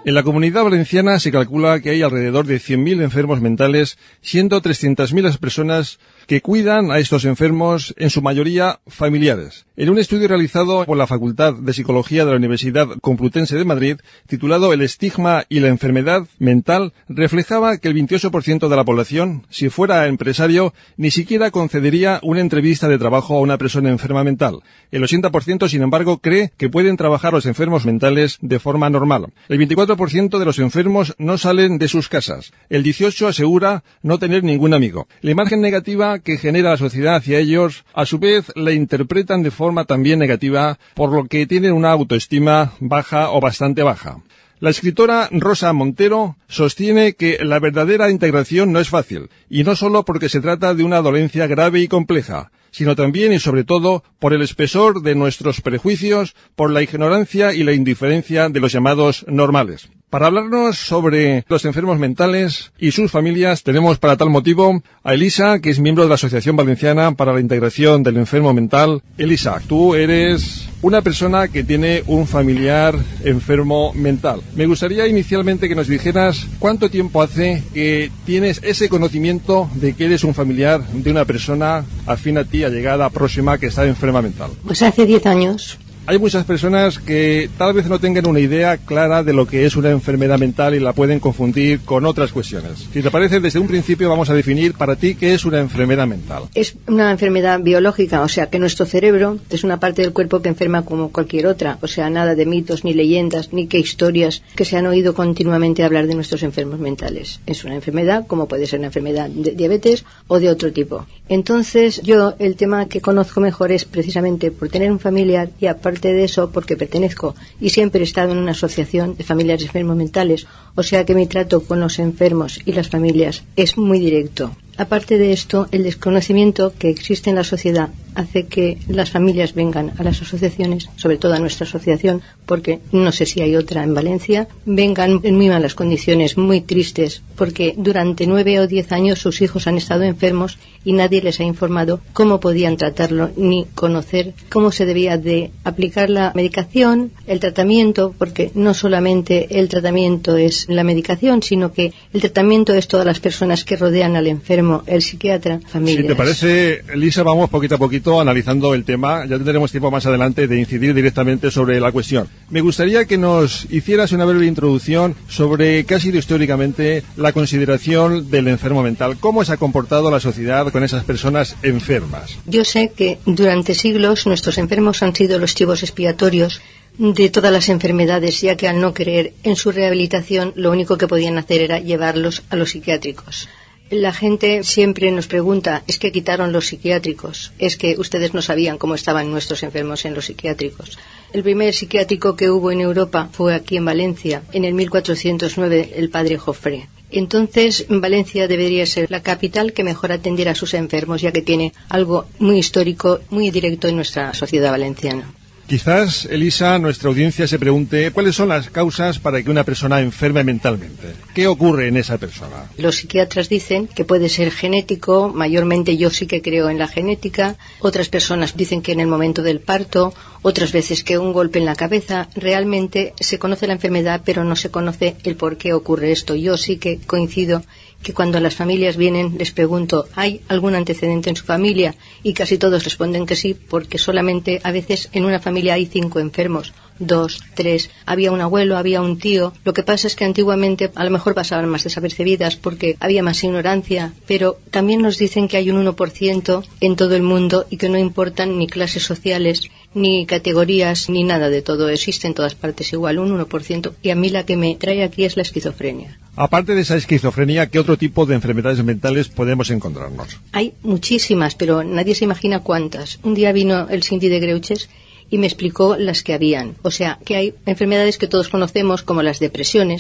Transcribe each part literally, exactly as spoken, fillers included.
En la Comunidad Valenciana se calcula que hay alrededor de cien mil enfermos mentales, siendo trescientas mil las personas que cuidan a estos enfermos, en su mayoría familiares. En un estudio realizado por la Facultad de Psicología de la Universidad Complutense de Madrid, titulado El estigma y la enfermedad mental, reflejaba que el veintiocho por ciento de la población, si fuera empresario, ni siquiera concedería una entrevista de trabajo a una persona enferma mental. El ochenta por ciento, sin embargo, cree que pueden trabajar los enfermos mentales de forma normal. El veinticuatro por ciento de los enfermos no salen de sus casas. El dieciocho por ciento asegura no tener ningún amigo. La imagen negativa que genera la sociedad hacia ellos, a su vez, la interpretan de forma también negativa, por lo que tienen una autoestima baja o bastante baja. La escritora Rosa Montero sostiene que la verdadera integración no es fácil, y no solo porque se trata de una dolencia grave y compleja, sino también y sobre todo por el espesor de nuestros prejuicios, por la ignorancia y la indiferencia de los llamados normales. Para hablarnos sobre los enfermos mentales y sus familias, tenemos para tal motivo a Elisa, que es miembro de la Asociación Valenciana para la Integración del Enfermo Mental. Elisa, tú eres una persona que tiene un familiar enfermo mental. Me gustaría inicialmente que nos dijeras cuánto tiempo hace que tienes ese conocimiento de que eres un familiar de una persona afín a ti, allegada, próxima, que está enferma mental. Pues hace diez años. Hay muchas personas que tal vez no tengan una idea clara de lo que es una enfermedad mental y la pueden confundir con otras cuestiones. Si te parece, desde un principio vamos a definir para ti qué es una enfermedad mental. Es una enfermedad biológica, o sea que nuestro cerebro es una parte del cuerpo que enferma como cualquier otra, o sea, nada de mitos, ni leyendas, ni que historias que se han oído continuamente hablar de nuestros enfermos mentales. Es una enfermedad, como puede ser una enfermedad de diabetes o de otro tipo. Entonces, yo el tema que conozco mejor es precisamente por tener un familiar y aparte de eso porque pertenezco y siempre he estado en una asociación de familiares enfermos mentales, o sea que mi trato con los enfermos y las familias es muy directo. Aparte de esto, el desconocimiento que existe en la sociedad hace que las familias vengan a las asociaciones, sobre todo a nuestra asociación, porque no sé si hay otra en Valencia, vengan en muy malas condiciones, muy tristes, porque durante nueve o diez años sus hijos han estado enfermos y nadie les ha informado cómo podían tratarlo, ni conocer cómo se debía de aplicar la medicación, el tratamiento, porque no solamente el tratamiento es la medicación, sino que el tratamiento es todas las personas que rodean al enfermo, el psiquiatra, familias. Si te parece, Elisa, vamos poquito a poquito analizando el tema. Ya tendremos tiempo más adelante de incidir directamente sobre la cuestión. Me gustaría que nos hicieras una breve introducción sobre qué ha sido históricamente la consideración del enfermo mental. ¿Cómo se ha comportado la sociedad con esas personas enfermas? Yo sé que durante siglos nuestros enfermos han sido los chivos expiatorios de todas las enfermedades, ya que al no creer en su rehabilitación, lo único que podían hacer era llevarlos a los psiquiátricos. La gente siempre nos pregunta, ¿es que quitaron los psiquiátricos? ¿Es que ustedes no sabían cómo estaban nuestros enfermos en los psiquiátricos? El primer psiquiátrico que hubo en Europa fue aquí en Valencia, en el mil cuatrocientos nueve, el padre Jofré. Entonces, Valencia debería ser la capital que mejor atendiera a sus enfermos, ya que tiene algo muy histórico, muy directo en nuestra sociedad valenciana. Quizás, Elisa, nuestra audiencia se pregunte cuáles son las causas para que una persona enferme mentalmente. ¿Qué ocurre en esa persona? Los psiquiatras dicen que puede ser genético, mayormente yo sí que creo en la genética, otras personas dicen que en el momento del parto, otras veces que un golpe en la cabeza. Realmente se conoce la enfermedad, pero no se conoce el por qué ocurre esto. Yo sí que coincido que cuando las familias vienen les pregunto, ¿hay algún antecedente en su familia? Y casi todos responden que sí, porque solamente a veces en una familia hay cinco enfermos, dos, tres, había un abuelo, había un tío. Lo que pasa es que antiguamente a lo mejor pasaban más desapercibidas porque había más ignorancia, pero también nos dicen que hay un uno por ciento en todo el mundo y que no importan ni clases sociales, ni categorías, ni nada de todo. Existe en todas partes igual, un uno por ciento. Y a mí la que me trae aquí es la esquizofrenia. Aparte de esa esquizofrenia, ¿qué otro tipo de enfermedades mentales podemos encontrarnos? Hay muchísimas, pero nadie se imagina cuántas. Un día vino el Síndic de Greuges y me explicó las que habían. O sea, que hay enfermedades que todos conocemos, como las depresiones,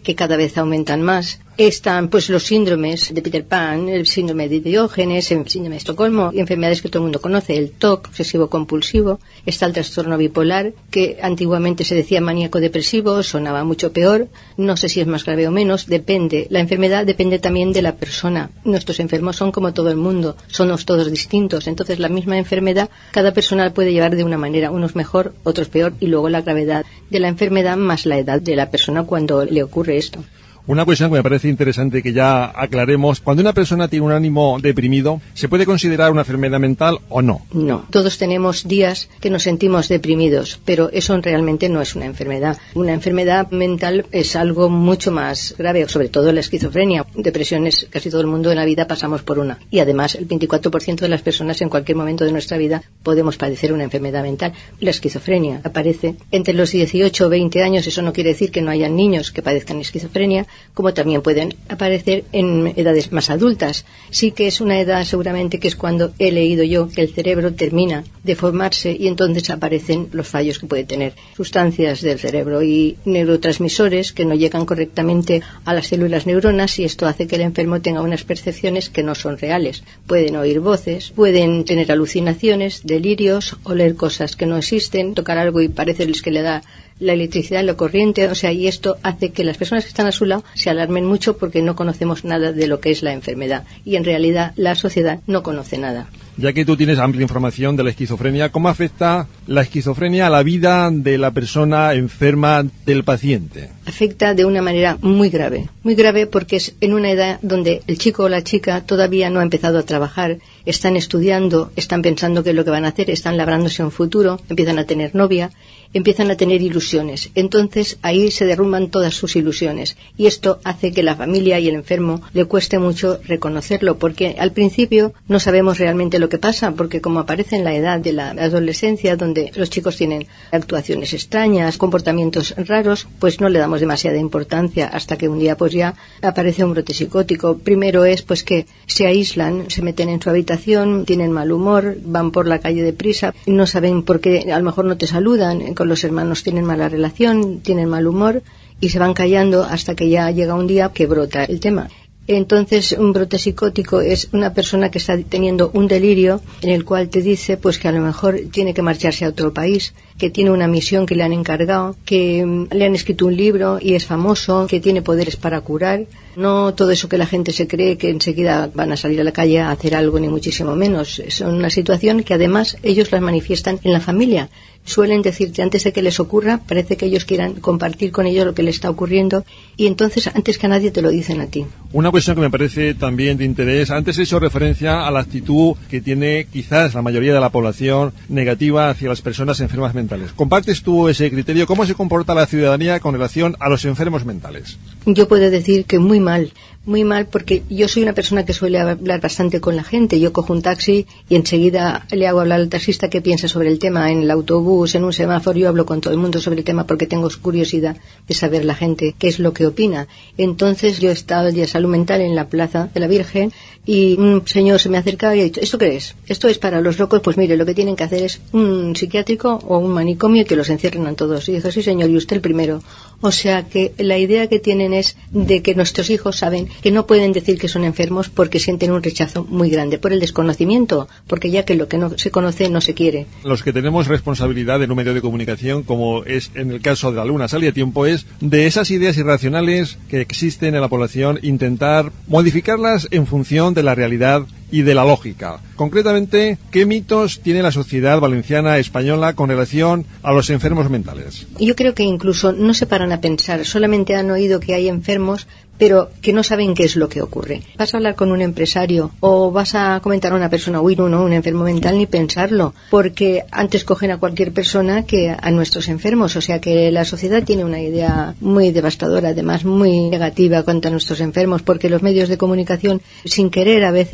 que cada vez aumentan más. Están pues los síndromes de Peter Pan, el síndrome de Diógenes, el síndrome de Estocolmo, y enfermedades que todo el mundo conoce, el T O C, obsesivo compulsivo. Está el trastorno bipolar, que antiguamente se decía maníaco depresivo, sonaba mucho peor. No sé si es más grave o menos, depende. La enfermedad depende también de la persona. Nuestros enfermos son como todo el mundo, somos todos distintos. Entonces la misma enfermedad, cada persona la puede llevar de una manera, unos mejor, otros peor, y luego la gravedad de la enfermedad más la edad de la persona cuando le ocurre esto. Una cuestión que me parece interesante que ya aclaremos. Cuando una persona tiene un ánimo deprimido, ¿se puede considerar una enfermedad mental o no? No. Todos tenemos días que nos sentimos deprimidos, pero eso realmente no es una enfermedad. Una enfermedad mental es algo mucho más grave, sobre todo la esquizofrenia. Depresiones, casi todo el mundo en la vida pasamos por una. Y además, el veinticuatro por ciento de las personas en cualquier momento de nuestra vida podemos padecer una enfermedad mental. La esquizofrenia aparece entre los dieciocho o veinte años. Eso no quiere decir que no hayan niños que padezcan esquizofrenia, como también pueden aparecer en edades más adultas. Sí que es una edad seguramente que es cuando he leído yo que el cerebro termina de formarse y entonces aparecen los fallos que puede tener. Sustancias del cerebro y neurotransmisores que no llegan correctamente a las células neuronas, y esto hace que el enfermo tenga unas percepciones que no son reales. Pueden oír voces, pueden tener alucinaciones, delirios, oler cosas que no existen, tocar algo y parecerles que le da la electricidad, la corriente, o sea, y esto hace que las personas que están a su lado se alarmen mucho porque no conocemos nada de lo que es la enfermedad, y en realidad la sociedad no conoce nada. Ya que tú tienes amplia información de la esquizofrenia, ¿cómo afecta la esquizofrenia a la vida de la persona enferma, del paciente? Afecta de una manera muy grave, muy grave porque es en una edad donde el chico o la chica todavía no ha empezado a trabajar, están estudiando, están pensando qué es lo que van a hacer, están labrándose un futuro, empiezan a tener novia, empiezan a tener ilusiones. Entonces ahí se derrumban todas sus ilusiones, y esto hace que la familia y el enfermo le cueste mucho reconocerlo, porque al principio no sabemos realmente lo que pasa, porque como aparece en la edad de la adolescencia, donde los chicos tienen actuaciones extrañas, comportamientos raros, pues no le damos demasiada importancia, hasta que un día pues ya aparece un brote psicótico. Primero es pues que se aíslan, se meten en su habitación, tienen mal humor, van por la calle deprisa, no saben por qué, a lo mejor no te saludan, con los hermanos tienen mala relación, tienen mal humor, y se van callando hasta que ya llega un día que brota el tema. Entonces, un brote psicótico es una persona que está teniendo un delirio en el cual te dice pues que a lo mejor tiene que marcharse a otro país, que tiene una misión que le han encargado, que um, le han escrito un libro y es famoso, que tiene poderes para curar. No todo eso que la gente se cree que enseguida van a salir a la calle a hacer algo, ni muchísimo menos. Es una situación que además ellos las manifiestan en la familia. Suelen decirte antes de que les ocurra, parece que ellos quieran compartir con ellos lo que les está ocurriendo, y entonces antes que a nadie te lo dicen a ti. Una cuestión que me parece también de interés, antes he hecho referencia a la actitud que tiene quizás la mayoría de la población negativa hacia las personas enfermas mentales. ¿Compartes tú ese criterio? ¿Cómo se comporta la ciudadanía con relación a los enfermos mentales? Yo puedo decir que muy mal. Muy mal, porque yo soy una persona que suele hablar bastante con la gente. Yo cojo un taxi y enseguida le hago hablar al taxista qué piensa sobre el tema. En el autobús, en un semáforo, yo hablo con todo el mundo sobre el tema porque tengo curiosidad de saber la gente qué es lo que opina. Entonces yo he estado de salud mental en la Plaza de la Virgen y un señor se me acercaba y ha dicho, ¿esto qué es? ¿Esto es para los locos? Pues mire, lo que tienen que hacer es un psiquiátrico o un manicomio y que los encierren a todos. Y dijo, sí señor, y usted el primero. O sea que la idea que tienen es de que nuestros hijos saben que no pueden decir que son enfermos porque sienten un rechazo muy grande por el desconocimiento, porque ya que lo que no se conoce no se quiere. Los que tenemos responsabilidad en un medio de comunicación, como es en el caso de la Luna Sale a Tiempo, es de esas ideas irracionales que existen en la población, intentar modificarlas en función de la realidad y de la lógica. Concretamente, ¿qué mitos tiene la sociedad valenciana española con relación a los enfermos mentales? Yo creo que incluso no se paran a pensar, solamente han oído que hay enfermos, pero que no saben qué es lo que ocurre. Vas a hablar con un empresario o vas a comentar a una persona, uy, no, no, un enfermo mental, ni pensarlo, porque antes cogen a cualquier persona que a nuestros enfermos. O sea que la sociedad tiene una idea muy devastadora, además muy negativa contra nuestros enfermos, porque los medios de comunicación, sin querer a veces, y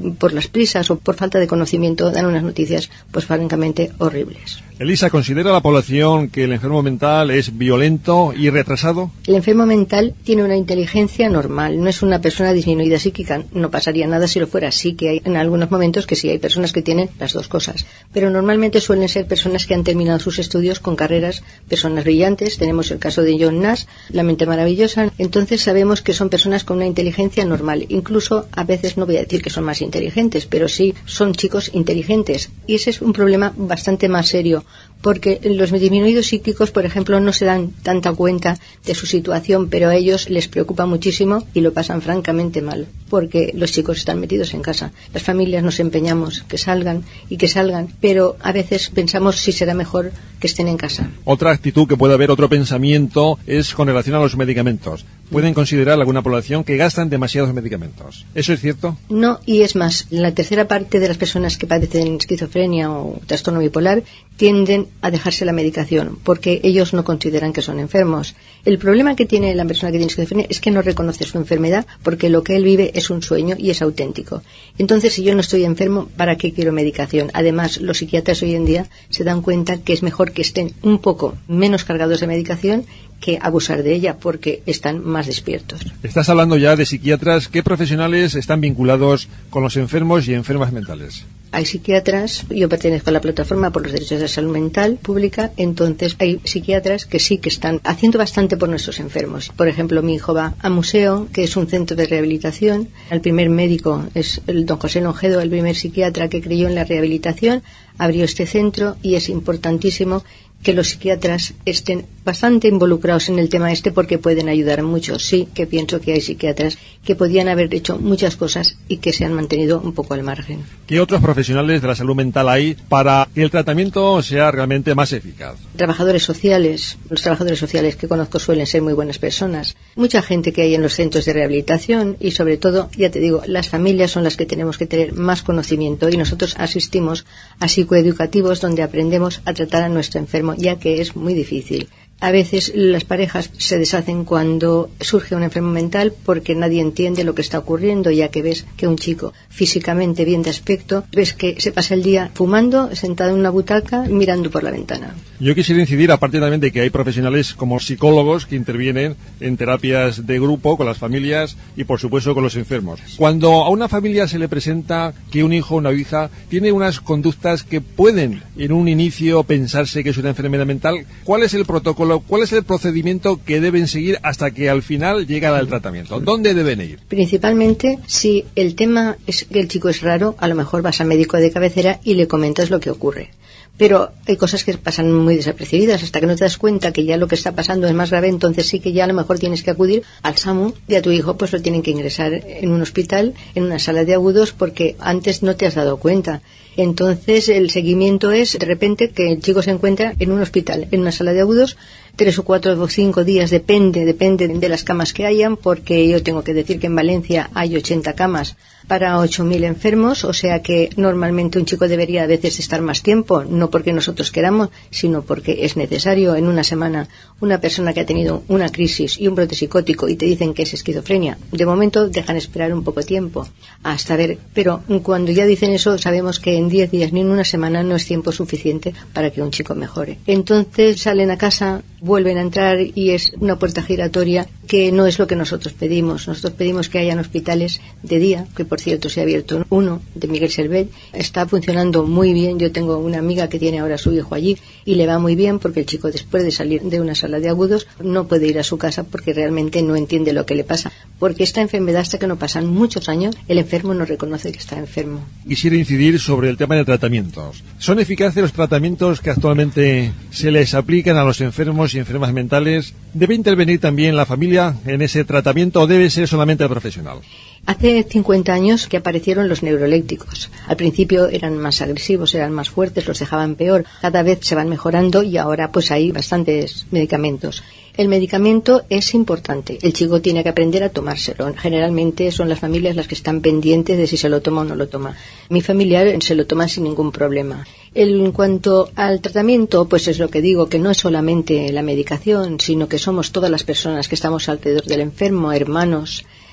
por las prisas o por falta de conocimiento dan unas noticias pues francamente horribles. Elisa, ¿considera la población que el enfermo mental es violento y retrasado? El enfermo mental tiene una inteligencia normal, no es una persona disminuida psíquica, no pasaría nada si lo fuera así, que hay en algunos momentos que sí hay personas que tienen las dos cosas, pero normalmente suelen ser personas que han terminado sus estudios con carreras, personas brillantes, tenemos el caso de John Nash, la mente maravillosa, entonces sabemos que son personas con una inteligencia normal, incluso a veces no voy a decir que son más inteligentes, pero sí son chicos inteligentes, y ese es un problema bastante más serio, porque los disminuidos psíquicos, por ejemplo, no se dan tanta cuenta de su situación, pero a ellos les preocupa muchísimo y lo pasan francamente mal, porque los chicos están metidos en casa. Las familias nos empeñamos que salgan y que salgan, pero a veces pensamos si será mejor que estén en casa. Otra actitud que puede haber, otro pensamiento, es con relación a los medicamentos. ¿Pueden considerar alguna población que gastan demasiados medicamentos? ¿Eso es cierto? No, y es más, la tercera parte de las personas que padecen esquizofrenia o trastorno bipolar tienden a dejarse la medicación porque ellos no consideran que son enfermos. El problema que tiene la persona que tiene esquizofrenia es que no reconoce su enfermedad porque lo que él vive es un sueño y es auténtico. Entonces, si yo no estoy enfermo, ¿para qué quiero medicación? Además, los psiquiatras hoy en día se dan cuenta que es mejor que estén un poco menos cargados de medicación que abusar de ella porque están más despiertos. Estás hablando ya de psiquiatras. ¿Qué profesionales están vinculados con los enfermos y enfermas mentales? Hay psiquiatras, yo pertenezco a la plataforma por los derechos de salud mental pública, entonces hay psiquiatras que sí que están haciendo bastante por nuestros enfermos. Por ejemplo, mi hijo va a Museo, que es un centro de rehabilitación. El primer médico es el don José Longedo, el primer psiquiatra que creyó en la rehabilitación, abrió este centro y es importantísimo que los psiquiatras estén bastante involucrados en el tema este porque pueden ayudar mucho. Sí que pienso que hay psiquiatras que podían haber hecho muchas cosas y que se han mantenido un poco al margen. ¿Qué otros profesionales de la salud mental hay para que el tratamiento sea realmente más eficaz? Trabajadores sociales. Los trabajadores sociales que conozco suelen ser muy buenas personas. Mucha gente que hay en los centros de rehabilitación y sobre todo, ya te digo, las familias son las que tenemos que tener más conocimiento y nosotros asistimos a psicoeducativos donde aprendemos a tratar a nuestro enfermo, ya que es muy difícil. A veces las parejas se deshacen cuando surge un enfermo mental porque nadie entiende lo que está ocurriendo, ya que ves que un chico físicamente bien de aspecto, ves que se pasa el día fumando, sentado en una butaca, mirando por la ventana. Yo quisiera incidir, aparte también de que hay profesionales como psicólogos que intervienen en terapias de grupo con las familias y, por supuesto, con los enfermos. Cuando a una familia se le presenta que un hijo o una hija tiene unas conductas que pueden en un inicio pensarse que es una enfermedad mental, ¿cuál es el protocolo? ¿Cuál es el procedimiento que deben seguir hasta que al final llega al tratamiento? ¿Dónde deben ir? Principalmente, si el tema es que el chico es raro, a lo mejor vas al médico de cabecera y le comentas lo que ocurre. Pero hay cosas que pasan muy desapercibidas hasta que no te das cuenta que ya lo que está pasando es más grave, entonces sí que ya a lo mejor tienes que acudir al SAMU y a tu hijo pues lo tienen que ingresar en un hospital, en una sala de agudos, porque antes no te has dado cuenta. Entonces el seguimiento es de repente que el chico se encuentra en un hospital, en una sala de agudos, tres o cuatro o cinco días, depende, depende de las camas que hayan, porque yo tengo que decir que en Valencia hay ochenta camas para ocho mil enfermos, o sea que normalmente un chico debería a veces estar más tiempo, no porque nosotros queramos, sino porque es necesario. En una semana, una persona que ha tenido una crisis y un brote psicótico y te dicen que es esquizofrenia, de momento dejan esperar un poco tiempo hasta ver, pero cuando ya dicen eso sabemos que en diez días ni en una semana no es tiempo suficiente para que un chico mejore. Entonces salen a casa, vuelven a entrar y es una puerta giratoria que no es lo que nosotros pedimos. Nosotros pedimos que hayan hospitales de día, que por cierto se ha abierto uno de Miguel Servet, está funcionando muy bien. Yo tengo una amiga que tiene ahora a su hijo allí y le va muy bien porque el chico después de salir de una sala de agudos no puede ir a su casa porque realmente no entiende lo que le pasa, porque esta enfermedad hasta que no pasan muchos años el enfermo no reconoce que está enfermo. Quisiera incidir sobre el tema de tratamientos. ¿Son eficaces los tratamientos que actualmente se les aplican a los enfermos y enfermas mentales? ¿Debe intervenir también la familia en ese tratamiento o debe ser solamente el profesional? Hace cincuenta años que aparecieron los neurolécticos. Al principio eran más agresivos, eran más fuertes, los dejaban peor. Cada vez se van mejorando y ahora pues hay bastantes medicamentos. El medicamento es importante. El chico tiene que aprender a tomárselo. Generalmente son las familias las que están pendientes de si se lo toma o no lo toma. Mi familiar se lo toma sin ningún problema. En cuanto al tratamiento, pues es lo que digo, que no es solamente la medicación, sino que somos todas las personas que estamos alrededor del enfermo, hermanos,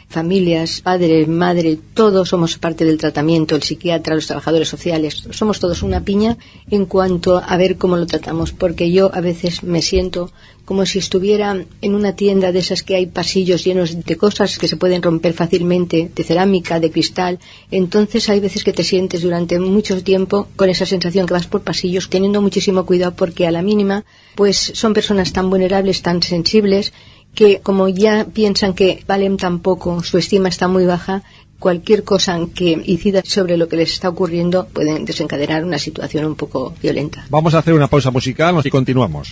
familias, padre, madre, todos somos parte del tratamiento, el psiquiatra, los trabajadores sociales, somos todos una piña en cuanto a ver cómo lo tratamos, porque yo a veces me siento como si estuviera en una tienda de esas que hay pasillos llenos de cosas que se pueden romper fácilmente, de cerámica, de cristal. Entonces hay veces que te sientes durante mucho tiempo con esa sensación que vas por pasillos teniendo muchísimo cuidado, porque a la mínima pues son personas tan vulnerables, tan sensibles, que como ya piensan que valen tan poco, su estima está muy baja, cualquier cosa que incida sobre lo que les está ocurriendo pueden desencadenar una situación un poco violenta. Vamos a hacer una pausa musical y continuamos.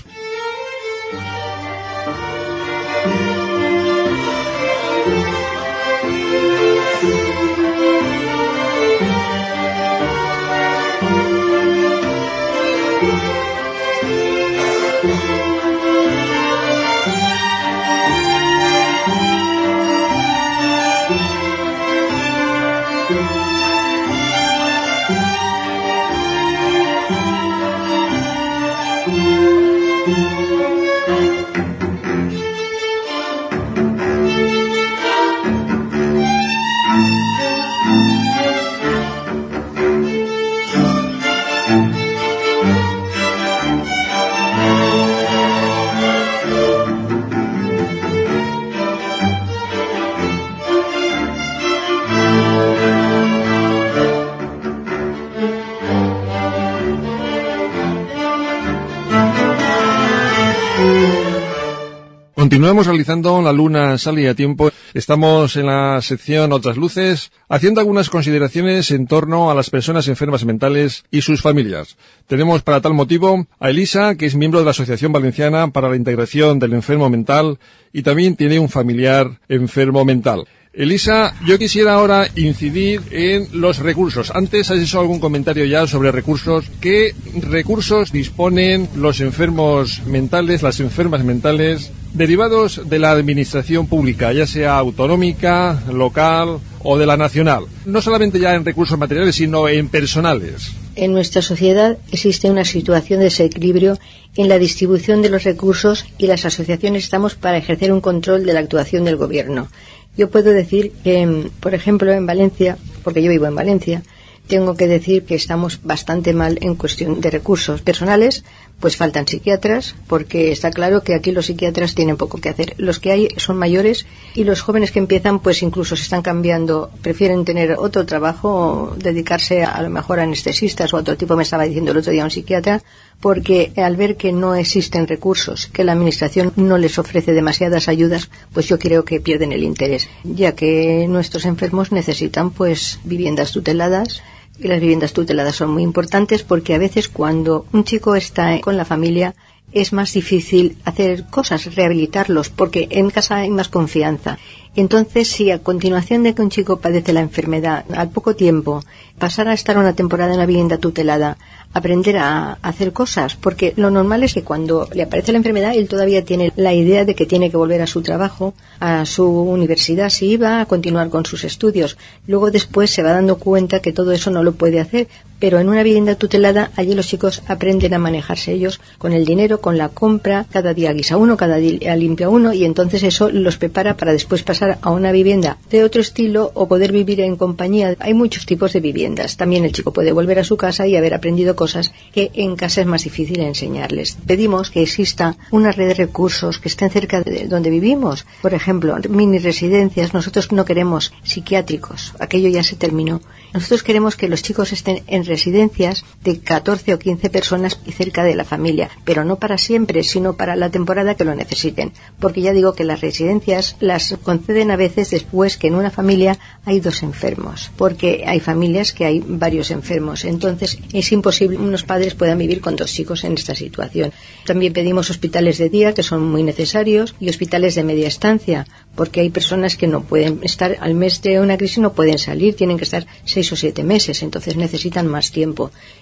Continuamos realizando La Luna Sale a Tiempo. Estamos en la sección Otras Luces, haciendo algunas consideraciones en torno a las personas enfermas mentales y sus familias. Tenemos para tal motivo a Elisa, que es miembro de la Asociación Valenciana para la Integración del Enfermo Mental y también tiene un familiar enfermo mental. Elisa, yo quisiera ahora incidir en los recursos. Antes has hecho algún comentario ya sobre recursos. ¿Qué recursos disponen los enfermos mentales, las enfermas mentales, derivados de la administración pública, ya sea autonómica, local o de la nacional? No solamente ya en recursos materiales, sino en personales. En nuestra sociedad existe una situación de desequilibrio en la distribución de los recursos y las asociaciones estamos para ejercer un control de la actuación del gobierno. Yo puedo decir que, por ejemplo, en Valencia, porque yo vivo en Valencia, tengo que decir que estamos bastante mal en cuestión de recursos personales. Pues faltan psiquiatras, porque está claro que aquí los psiquiatras tienen poco que hacer. Los que hay son mayores y los jóvenes que empiezan pues incluso se están cambiando, prefieren tener otro trabajo o dedicarse a, a lo mejor a anestesistas o a otro tipo. Me estaba diciendo el otro día un psiquiatra, porque al ver que no existen recursos, que la administración no les ofrece demasiadas ayudas, pues yo creo que pierden el interés, ya que nuestros enfermos necesitan pues viviendas tuteladas. Y las viviendas tuteladas son muy importantes porque a veces cuando un chico está con la familia es más difícil hacer cosas, rehabilitarlos, porque en casa hay más confianza. Entonces, si a continuación de que un chico padece la enfermedad, al poco tiempo, pasar a estar una temporada en una vivienda tutelada, aprender a hacer cosas, porque lo normal es que cuando le aparece la enfermedad, él todavía tiene la idea de que tiene que volver a su trabajo, a su universidad, si iba a continuar con sus estudios. Luego después se va dando cuenta que todo eso no lo puede hacer, pero en una vivienda tutelada, allí los chicos aprenden a manejarse ellos con el dinero, con la compra, cada día guisa uno, cada día limpia uno, y entonces eso los prepara para después pasar a una vivienda de otro estilo o poder vivir en compañía. Hay muchos tipos de viviendas. También el chico puede volver a su casa y haber aprendido cosas que en casa es más difícil enseñarles. Pedimos que exista una red de recursos que estén cerca de donde vivimos. Por ejemplo, mini residencias. Nosotros no queremos psiquiátricos. Aquello ya se terminó. Nosotros queremos que los chicos estén en residencias de catorce o quince personas y cerca de la familia, pero no para siempre, sino para la temporada que lo necesiten. Porque ya digo que las residencias las conceden a veces después que en una familia hay dos enfermos, porque hay familias que hay varios enfermos. Entonces es imposible que unos padres puedan vivir con dos chicos en esta situación. También pedimos hospitales de día, que son muy necesarios, y hospitales de media estancia, porque hay personas que no pueden estar al mes de una crisis, no pueden salir, tienen que estar seis o siete meses, entonces necesitan más tiempo.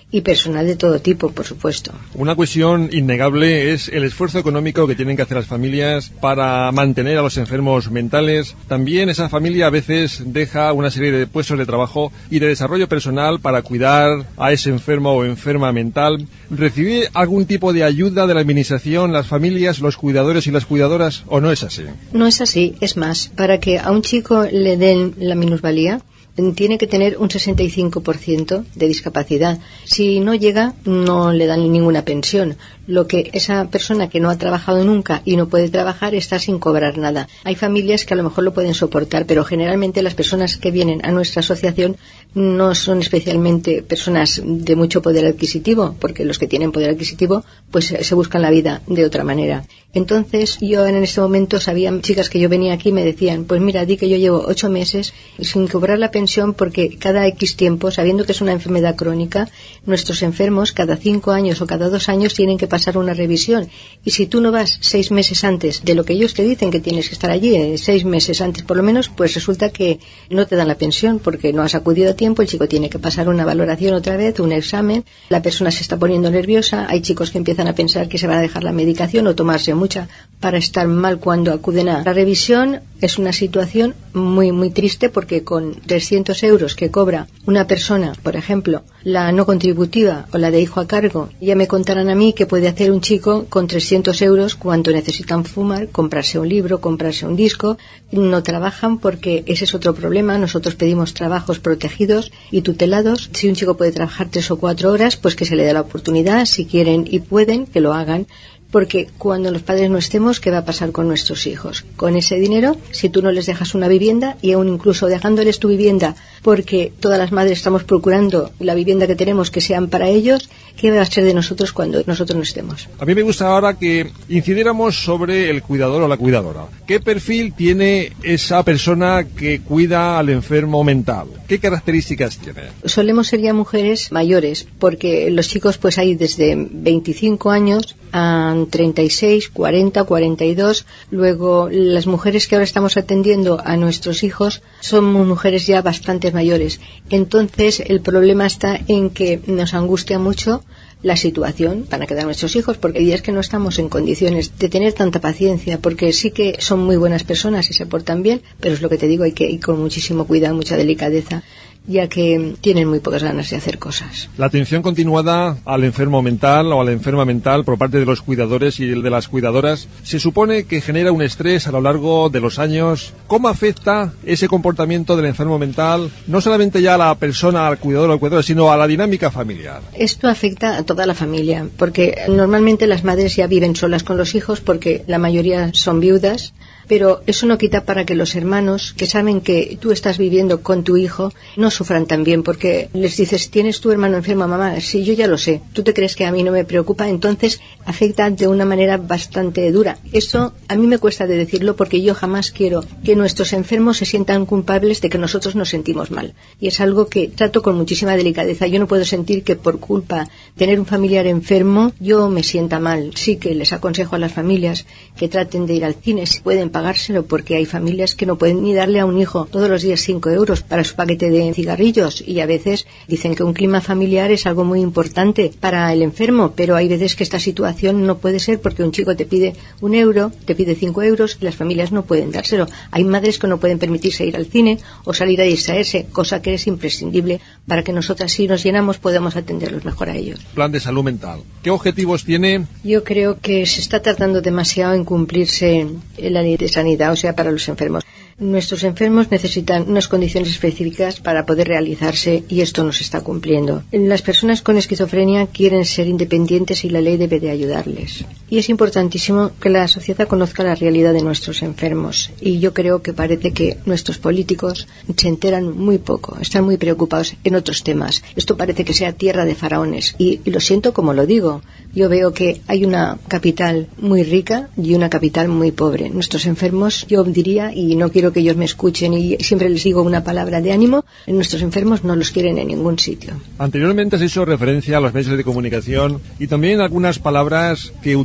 y personal de todo tipo, por supuesto. Una cuestión innegable es el esfuerzo económico que tienen que hacer las familias para mantener a los enfermos mentales. También esa familia a veces deja una serie de puestos de trabajo y de desarrollo personal para cuidar a ese enfermo o enferma mental. ¿Recibe algún tipo de ayuda de la administración, las familias, los cuidadores y las cuidadoras, o no es así? No es así, es más, para que a un chico le den la minusvalía, tiene que tener un sesenta y cinco por ciento de discapacidad. Si no llega, no le dan ninguna pensión. Lo que esa persona que no ha trabajado nunca y no puede trabajar está sin cobrar nada. Hay familias que a lo mejor lo pueden soportar, pero generalmente las personas que vienen a nuestra asociación no son especialmente personas de mucho poder adquisitivo, porque los que tienen poder adquisitivo pues se buscan la vida de otra manera. Entonces yo en este momento sabía, chicas que yo venía aquí me decían, pues mira, di que yo llevo ocho meses sin cobrar la pensión porque cada X tiempo, sabiendo que es una enfermedad crónica, nuestros enfermos cada cinco años o cada dos años tienen que pasar una revisión, y si tú no vas seis meses antes de lo que ellos te dicen que tienes que estar allí, eh, seis meses antes por lo menos, pues resulta que no te dan la pensión porque no has acudido a tiempo. El chico tiene que pasar una valoración otra vez, un examen, la persona se está poniendo nerviosa, hay chicos que empiezan a pensar que se van a dejar la medicación o tomarse mucha para estar mal cuando acuden a la revisión. Es una situación muy muy triste porque con trescientos euros que cobra una persona, por ejemplo, la no contributiva o la de hijo a cargo, ya me contarán a mí que puede hacer un chico con trescientos euros cuando necesitan fumar, comprarse un libro, comprarse un disco. No trabajan porque ese es otro problema. Nosotros pedimos trabajos protegidos y tutelados. Si un chico puede trabajar tres o cuatro horas, pues que se le dé la oportunidad, si quieren y pueden, que lo hagan. Porque cuando los padres no estemos, ¿qué va a pasar con nuestros hijos? Con ese dinero, si tú no les dejas una vivienda, y aún incluso dejándoles tu vivienda, porque todas las madres estamos procurando la vivienda que tenemos que sean para ellos, ¿qué va a ser de nosotros cuando nosotros no estemos? A mí me gusta ahora que incidiéramos sobre el cuidador o la cuidadora. ¿Qué perfil tiene esa persona que cuida al enfermo mental? ¿Qué características tiene? Solemos ser ya mujeres mayores, porque los chicos pues hay desde veinticinco años a treinta y seis, cuarenta, cuarenta y dos. Luego las mujeres que ahora estamos atendiendo a nuestros hijos son mujeres ya bastante mayores. Entonces el problema está en que nos angustia mucho la situación para quedar nuestros hijos, porque hay días que no estamos en condiciones de tener tanta paciencia, porque sí que son muy buenas personas y se portan bien, pero es lo que te digo, hay que ir con muchísimo cuidado, mucha delicadeza, ya que tienen muy pocas ganas de hacer cosas. La atención continuada al enfermo mental o a la enferma mental por parte de los cuidadores y de las cuidadoras se supone que genera un estrés a lo largo de los años. ¿Cómo afecta ese comportamiento del enfermo mental no solamente ya a la persona, al cuidador o al cuidador, sino a la dinámica familiar? Esto afecta a toda la familia, porque normalmente las madres ya viven solas con los hijos porque la mayoría son viudas. Pero eso no quita para que los hermanos, que saben que tú estás viviendo con tu hijo, no sufran también, porque les dices, ¿tienes tu hermano enfermo, mamá? Sí, yo ya lo sé. ¿Tú te crees que a mí no me preocupa? Entonces afecta de una manera bastante dura. Eso a mí me cuesta de decirlo porque yo jamás quiero que nuestros enfermos se sientan culpables de que nosotros nos sentimos mal. Y es algo que trato con muchísima delicadeza. Yo no puedo sentir que por culpa de tener un familiar enfermo yo me sienta mal. Sí que les aconsejo a las familias que traten de ir al cine, si pueden pagárselo, porque hay familias que no pueden ni darle a un hijo todos los días cinco euros para su paquete de cigarrillos, y a veces dicen que un clima familiar es algo muy importante para el enfermo, pero hay veces que esta situación no puede ser porque un chico te pide un euro, te pide cinco euros y las familias no pueden dárselo. Hay madres que no pueden permitirse ir al cine o salir a distraerse, cosa que es imprescindible para que nosotras, si nos llenamos, podamos atenderlos mejor a ellos. Plan de salud mental. ¿Qué objetivos tiene? Yo creo que se está tardando demasiado en cumplirse la ley de sanidad, o sea, para los enfermos. Nuestros enfermos necesitan unas condiciones específicas para poder realizarse y esto no se está cumpliendo. Las personas con esquizofrenia quieren ser independientes y la ley debe de ayudarles. Y es importantísimo que la sociedad conozca la realidad de nuestros enfermos. Y yo creo que parece que nuestros políticos se enteran muy poco, están muy preocupados en otros temas. Esto parece que sea tierra de faraones. Y, y lo siento como lo digo. Yo veo que hay una capital muy rica y una capital muy pobre. Nuestros enfermos, yo diría, y no quiero que ellos me escuchen y siempre les digo una palabra de ánimo, nuestros enfermos no los quieren en ningún sitio. Anteriormente has hecho referencia a los medios de comunicación y también algunas palabras que utilizan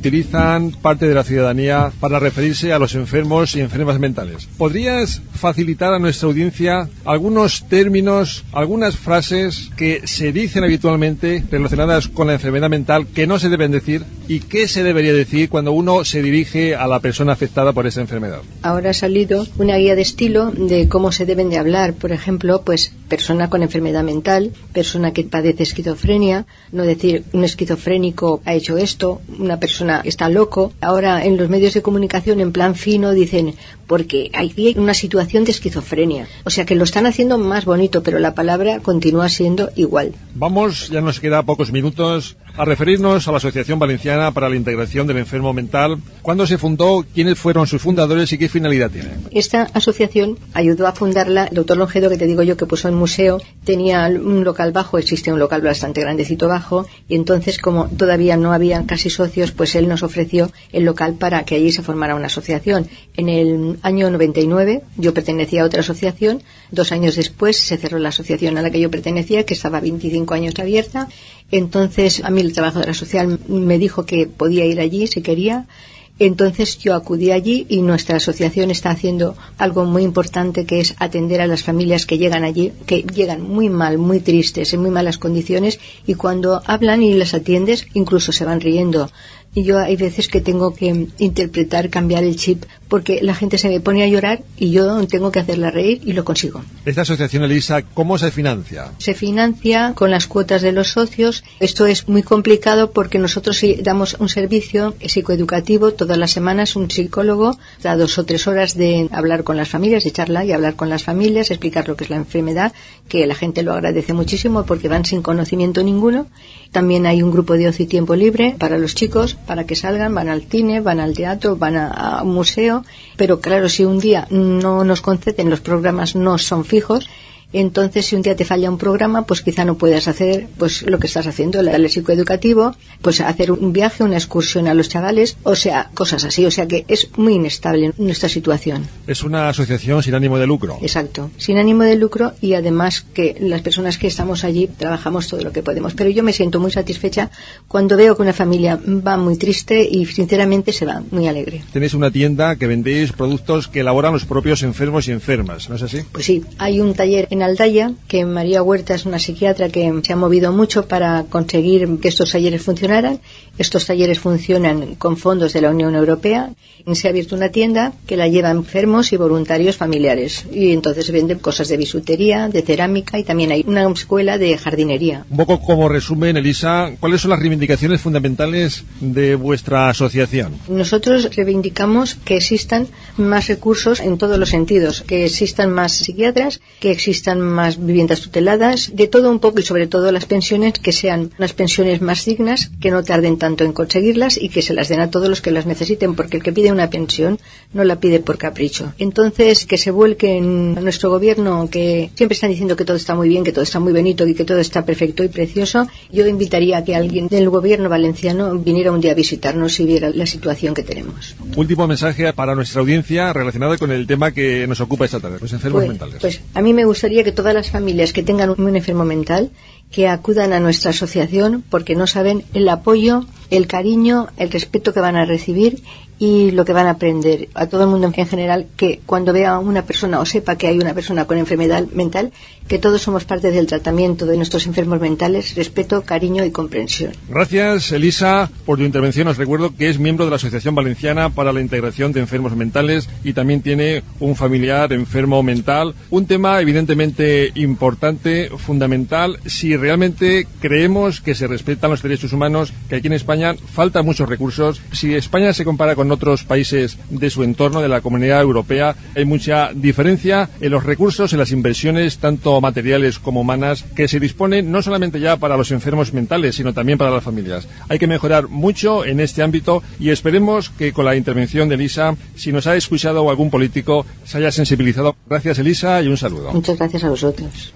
utilizan parte de la ciudadanía para referirse a los enfermos y enfermas mentales. ¿Podrías facilitar a nuestra audiencia algunos términos, algunas frases que se dicen habitualmente relacionadas con la enfermedad mental que no se deben decir y qué se debería decir cuando uno se dirige a la persona afectada por esa enfermedad? Ahora ha salido una guía de estilo de cómo se deben de hablar. Por ejemplo, pues persona con enfermedad mental, persona que padece esquizofrenia, no decir un esquizofrénico ha hecho esto, una persona está loco. Ahora en los medios de comunicación en plan fino dicen porque hay una situación de esquizofrenia. O sea que lo están haciendo más bonito, pero la palabra continúa siendo igual. Vamos, ya nos queda pocos minutos, a referirnos a la Asociación Valenciana para la Integración del Enfermo Mental. ¿Cuándo se fundó? ¿Quiénes fueron sus fundadores y qué finalidad tiene? Esta asociación ayudó a fundarla el doctor Longedo, que te digo yo que puso en museo. Tenía un local bajo, existe un local bastante grandecito bajo, y entonces como todavía no había casi socios, pues él nos ofreció el local para que allí se formara una asociación. En el año noventa y nueve yo pertenecía a otra asociación, dos años después se cerró la asociación a la que yo pertenecía, que estaba veinticinco años abierta. Entonces a mí el trabajadora social me dijo que podía ir allí si quería. Entonces yo acudí allí y nuestra asociación está haciendo algo muy importante, que es atender a las familias que llegan allí, que llegan muy mal, muy tristes, en muy malas condiciones, y cuando hablan y les atiendes incluso se van riendo. Y yo hay veces que tengo que interpretar, cambiar el chip, porque la gente se me pone a llorar y yo tengo que hacerla reír y lo consigo. Esta asociación, Elisa, ¿cómo se financia? Se financia con las cuotas de los socios. Esto es muy complicado porque nosotros damos un servicio psicoeducativo todas las semanas, un psicólogo da dos o tres horas de hablar con las familias, de charla y hablar con las familias, explicar lo que es la enfermedad, que la gente lo agradece muchísimo porque van sin conocimiento ninguno. También hay un grupo de ocio y tiempo libre para los chicos, para que salgan, van al cine, van al teatro, van a, a un museo, pero claro, si un día no nos conceden, los programas no son fijos, entonces si un día te falla un programa, pues quizá no puedas hacer pues lo que estás haciendo, el psicoeducativo, pues hacer un viaje, una excursión a los chavales, o sea, cosas así, o sea que es muy inestable nuestra situación. Es una asociación sin ánimo de lucro. Exacto, sin ánimo de lucro, y además que las personas que estamos allí trabajamos todo lo que podemos, pero yo me siento muy satisfecha cuando veo que una familia va muy triste y sinceramente se va muy alegre. Tenéis una tienda que vendéis productos que elaboran los propios enfermos y enfermas, ¿no es así? Pues sí, hay un taller en Aldaya, que María Huerta es una psiquiatra que se ha movido mucho para conseguir que estos talleres funcionaran. Estos talleres funcionan con fondos de la Unión Europea. Se ha abierto una tienda que la llevan enfermos y voluntarios familiares, y entonces se venden cosas de bisutería, de cerámica, y también hay una escuela de jardinería. Un poco como resumen, Elisa, ¿cuáles son las reivindicaciones fundamentales de vuestra asociación? Nosotros reivindicamos que existan más recursos en todos los sentidos, que existan más psiquiatras, que existan más viviendas tuteladas, de todo un poco, y sobre todo las pensiones, que sean unas pensiones más dignas, que no tarden tanto en conseguirlas y que se las den a todos los que las necesiten, porque el que pide una pensión no la pide por capricho. Entonces, que se vuelquen a nuestro gobierno, que siempre están diciendo que todo está muy bien, que todo está muy bonito y que todo está perfecto y precioso. Yo invitaría a que alguien del gobierno valenciano viniera un día a visitarnos y viera la situación que tenemos. Último mensaje para nuestra audiencia relacionado con el tema que nos ocupa esta tarde, los enfermos pues, mentales. Pues a mí me gustaría que todas las familias que tengan un enfermo mental, que acudan a nuestra asociación, porque no saben el apoyo, el cariño, el respeto que van a recibir y lo que van a aprender. A todo el mundo en general, que cuando vea a una persona o sepa que hay una persona con enfermedad mental, que todos somos parte del tratamiento de nuestros enfermos mentales, respeto, cariño y comprensión. Gracias, Elisa, por tu intervención. Os recuerdo que es miembro de la Asociación Valenciana para la Integración de Enfermos Mentales y también tiene un familiar enfermo mental. Un tema evidentemente importante, fundamental, si realmente creemos que se respetan los derechos humanos, que aquí en España faltan muchos recursos. Si España se compara con otros países de su entorno, de la Comunidad Europea, hay mucha diferencia en los recursos, en las inversiones, tanto materiales como humanas, que se disponen no solamente ya para los enfermos mentales, sino también para las familias. Hay que mejorar mucho en este ámbito y esperemos que con la intervención de Elisa, si nos ha escuchado algún político, se haya sensibilizado. Gracias, Elisa, y un saludo. Muchas gracias a vosotros.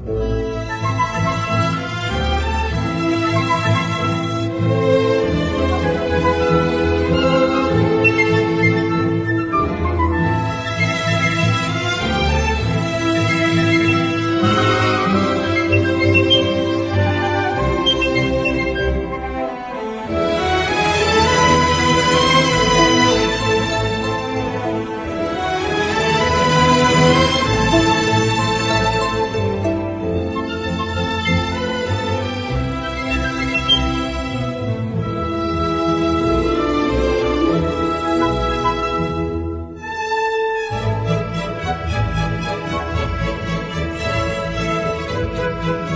Música.